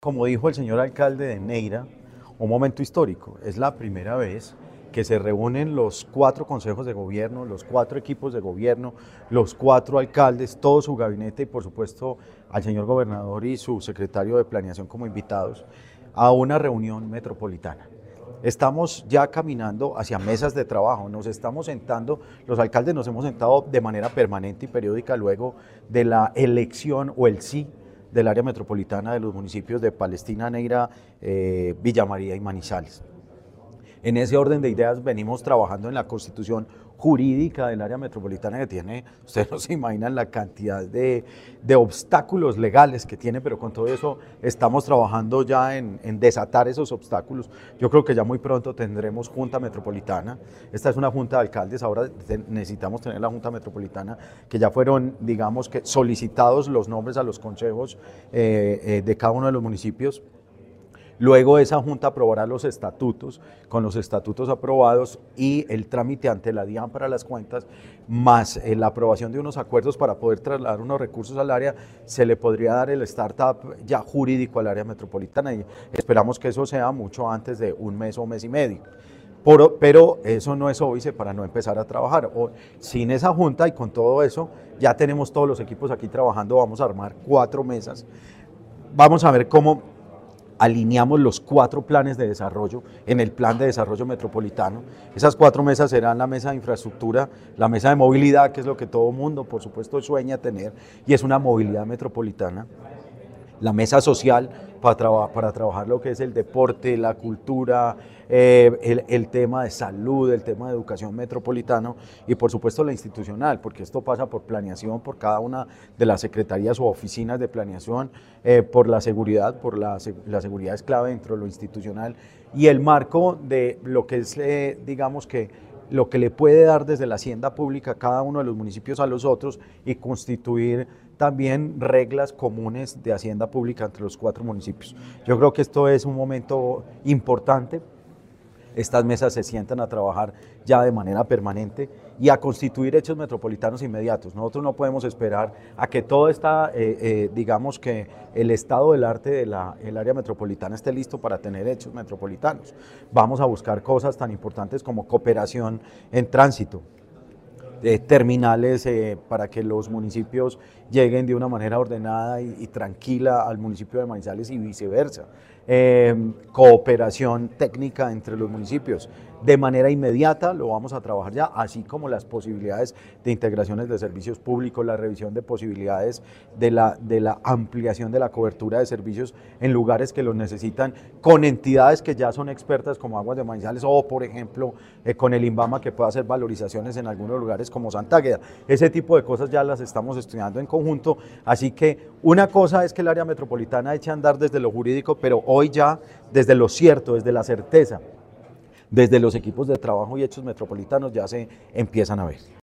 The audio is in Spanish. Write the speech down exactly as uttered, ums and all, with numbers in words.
como dijo el señor alcalde de Neira, un momento histórico. Es la primera vez que se reúnen los cuatro consejos de gobierno, los cuatro equipos de gobierno, los cuatro alcaldes, todo su gabinete y por supuesto al señor gobernador y su secretario de planeación como invitados a una reunión metropolitana. Estamos ya caminando hacia mesas de trabajo, nos estamos sentando, los alcaldes nos hemos sentado de manera permanente y periódica luego de la elección o el sí del área metropolitana de los municipios de Palestina, Neira, eh, Villa María y Manizales. En ese orden de ideas venimos trabajando en la constitución jurídica del área metropolitana que tiene, ustedes no se imaginan la cantidad de, de obstáculos legales que tiene, pero con todo eso estamos trabajando ya en, en desatar esos obstáculos. Yo creo que ya muy pronto tendremos junta metropolitana, esta es una junta de alcaldes, ahora necesitamos tener la junta metropolitana, que ya fueron, digamos que solicitados los nombres a los consejos eh, eh, de cada uno de los municipios. Luego esa junta aprobará los estatutos, con los estatutos aprobados y el trámite ante la DIAN para las cuentas, más eh, la aprobación de unos acuerdos para poder trasladar unos recursos al área, se le podría dar el startup ya jurídico al área metropolitana y esperamos que eso sea mucho antes de un mes o mes y medio. Por, pero eso no es óbice para no empezar a trabajar. O, sin esa junta y con todo eso, ya tenemos todos los equipos aquí trabajando, vamos a armar cuatro mesas, vamos a ver cómo alineamos los cuatro planes de desarrollo en el plan de desarrollo metropolitano. Esas cuatro mesas serán la mesa de infraestructura, la mesa de movilidad, que es lo que todo mundo, por supuesto, sueña tener, y es una movilidad metropolitana. La mesa social para, traba, para trabajar lo que es el deporte, la cultura, eh, el, el tema de salud, el tema de educación metropolitano y por supuesto la institucional, porque esto pasa por planeación, por cada una de las secretarías o oficinas de planeación, eh, por la seguridad, por la, la seguridad es clave dentro de lo institucional y el marco de lo que es, eh, digamos que, lo que le puede dar desde la hacienda pública a cada uno de los municipios a los otros y constituir también reglas comunes de hacienda pública entre los cuatro municipios. Yo creo que esto es un momento importante. Estas mesas se sientan a trabajar ya de manera permanente y a constituir hechos metropolitanos inmediatos. Nosotros no podemos esperar a que todo está, eh, eh, digamos que el estado del arte del de área metropolitana esté listo para tener hechos metropolitanos. Vamos a buscar cosas tan importantes como cooperación en tránsito, Eh, terminales eh, para que los municipios lleguen de una manera ordenada y, y tranquila al municipio de Manizales y viceversa. Eh, cooperación técnica entre los municipios. De manera inmediata lo vamos a trabajar ya, así como las posibilidades de integraciones de servicios públicos, la revisión de posibilidades de la, de la ampliación de la cobertura de servicios en lugares que los necesitan, con entidades que ya son expertas como Aguas de Manizales o, por ejemplo, eh, con el INVAMA que pueda hacer valorizaciones en algunos lugares como Santa Águeda. Ese tipo de cosas ya las estamos estudiando en conjunto, así que una cosa es que el área metropolitana eche a andar desde lo jurídico, pero hoy ya desde lo cierto, desde la certeza, desde los equipos de trabajo y hechos metropolitanos ya se empiezan a ver.